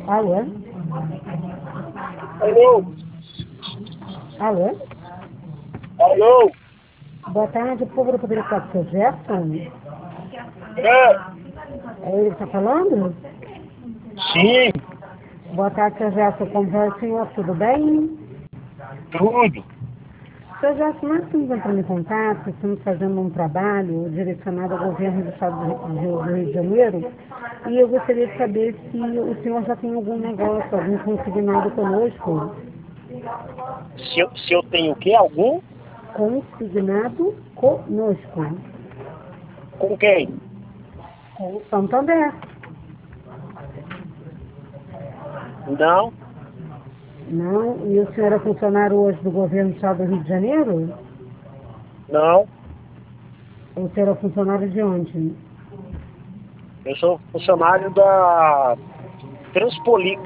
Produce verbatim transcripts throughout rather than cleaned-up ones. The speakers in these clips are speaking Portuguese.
Alô? Alô? Alô? Alô? Boa tarde, por favor, eu poderia falar com o seu Jefferson? É? É ele que está falando? Sim, Boa tarde, seu Jefferson. Como vai o senhor? Tudo bem? tudo. Seu Jefferson, nós estamos entrando em contato, estamos fazendo um trabalho direcionado ao governo do estado do Rio, do Rio de Janeiro, e eu gostaria de saber se o senhor já tem algum negócio, algum consignado conosco. Se eu, se eu tenho o quê? Algum? Consignado conosco. Com quem? Com o Santander. Não, Não? E o senhor é funcionário hoje do governo do estado do Rio de Janeiro? não. O senhor é funcionário de onde? Eu sou funcionário da Transpolix.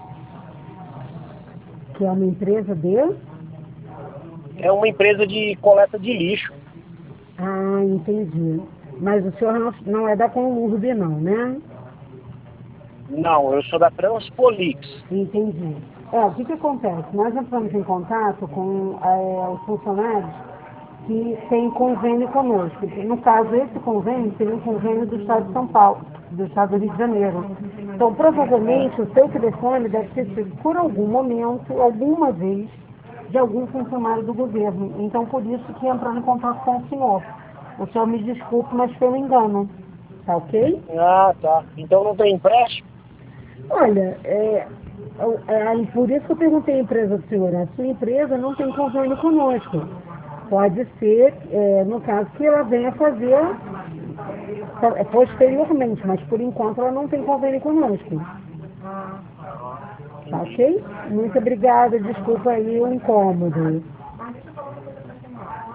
Que é uma empresa de... É uma empresa de coleta de lixo. Ah, entendi. Mas o senhor não, não é da Conurb, não, né? Não, eu sou da Transpolix. Entendi. É, o que que acontece? Nós entramos em contato com é, os funcionários que têm convênio conosco. No caso, esse convênio seria um convênio do Estado de São Paulo, do Estado do Rio de Janeiro. Então, provavelmente, o seu telefone deve ter sido, por algum momento, alguma vez, de algum funcionário do governo. Então, por isso que entrando em contato com o senhor. O senhor me desculpe, mas foi um engano. Tá ok? Ah, tá. Então não tem empréstimo? Olha, é, é, por isso que eu perguntei à empresa do senhor. A sua empresa não tem convênio conosco. Pode ser, é, no caso, que ela venha fazer posteriormente, mas por enquanto ela não tem convênio conosco. Tá ok? Muito obrigada, desculpa aí o incômodo.